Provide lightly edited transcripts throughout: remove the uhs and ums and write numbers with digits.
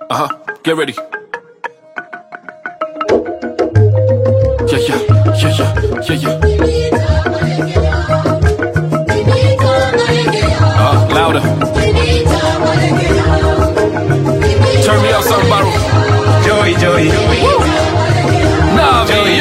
Get ready. Yeah. Louder. Turn me up, something, Baru. Joey. Nah, man,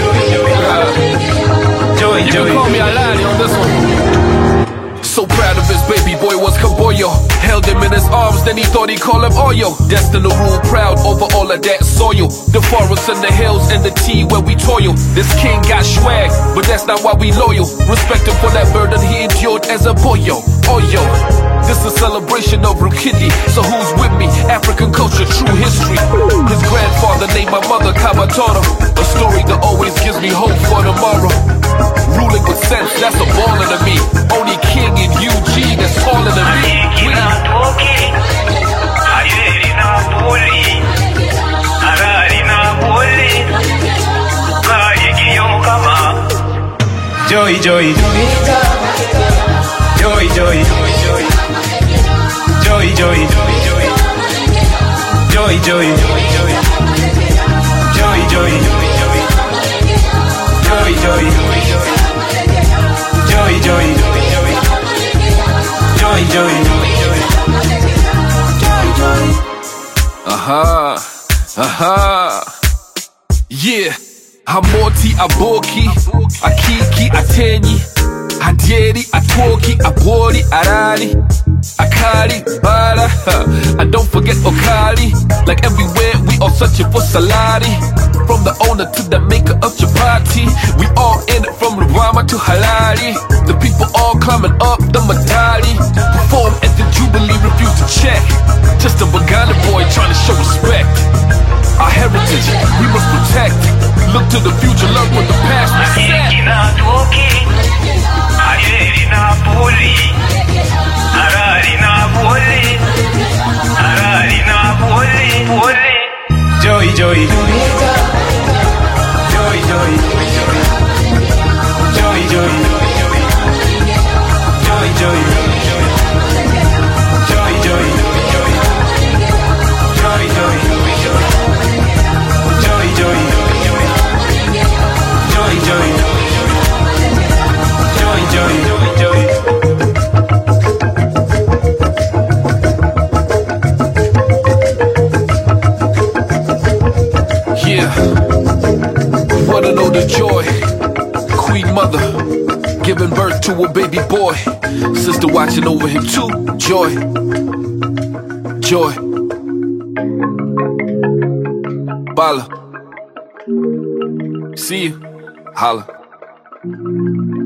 Joey. You can call me Alani on this one. So proud of his baby boy was Caboyo. Held him in his arms, then he thought he'd call him Oyo. Destined to rule proud over all of that soil. The forests and the hills and the tea where we toil. This king got swag, but that's not why we loyal. Respect him for that burden he endured as a boyo. Oyo. This is a celebration of Rukidi, so who's with me? African culture, true history. His grandfather named my mother Kabatoro. A story that always gives me hope for tomorrow. Ruling with sense, that's a baller to me. Only king in UG that's taller than me. Joey. Yeah, Hamoti Aboki, Akiki Atenyi, Hadieri Atwoki, Abori Arali, Akali Bala, and don't forget Okali. Like everywhere, we all searching for Salari. From the owner to the maker of Chapati, we all in it from Rama to Halali. The people all climbing up the Madali. Perform at the Jubilee, refuse to check. Just a Bagana boy trying to show respect. Our heritage, we must protect. Look to the future, learn what the past was set. Joey. Wanna know the joy? Queen mother giving birth to a baby boy. Sister watching over him too. Joy. Bala. See you. Holla.